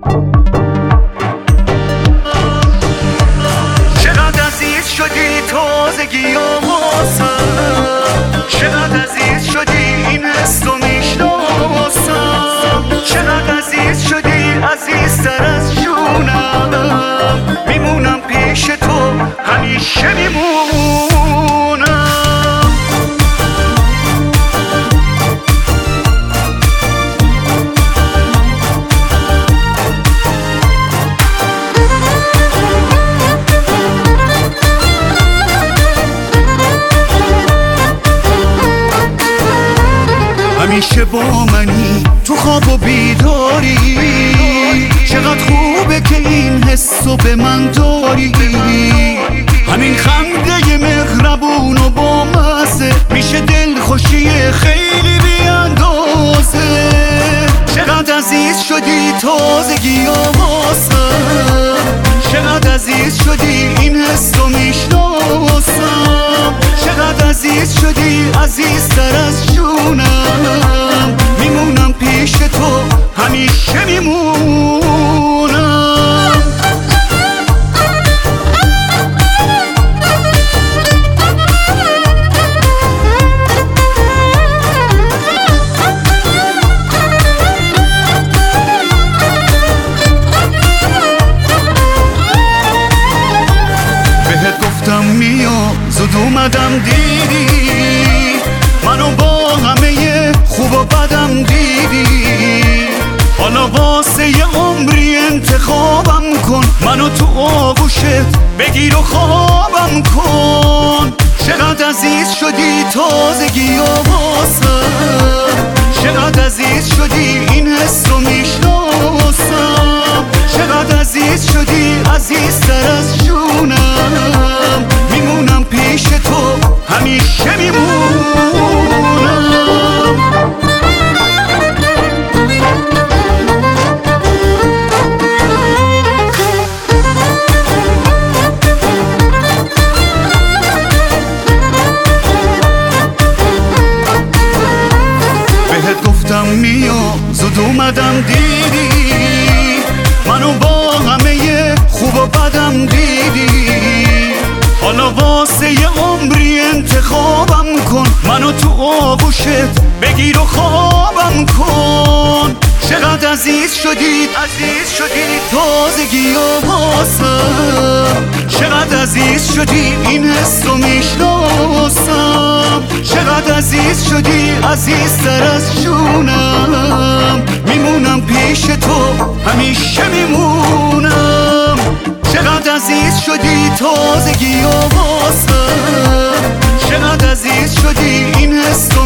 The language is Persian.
چقدر عزیز شدی تازگی آماسم، چقدر عزیز شدی این حس رو میشناسم، چقدر عزیز شدی عزیزتر از جونم، میمونم پیش تو همیشه میمونم. همیشه با منی تو خواب و بیداری، چقدر خوبه که این حسو به من داری، همین خنده مهربون و با مزه میشه دل خوشی خیلی بی اندازه. چقدر عزیز شدی تازگی آماسم، چقدر عزیز شدی این حس رو میشناسم، چقدر عزیز شدی عزیزتر از جونم، میمونم پیش تو همیشه میمونم. بهت گفتم میام زود اومدم دیدی، منو با همه خوب و بدم دیدی، حالا واسه یه عمری انتخابم کن، منو تو آغوشت بگیر و خوابم کن. چقدر عزیز شدی تازگی آواسم، چقدر عزیز شدی این حس رو میشناسم، چقدر عزیز شدی عزیزتر از جونم، میمونم پیش تو همیشه میمونم. بهت گفتم میام زود اومدم دیدی، منو با همه خوب و بدم دیدی، حالا واسه یه عمری انتخابم کن، منو تو آغوشت بگیر و خوابم کن. چقدر عزیز شدی تازگی آواسم، چقدر عزیز شدی این حس رو میشناسم، چقدر عزیز شدی عزیزتر از جونم، میمونم پیش تو همیشه میمونم. چقدر عزیز شدی تازگی آواسم، چقدر عزیز شدی این حس رو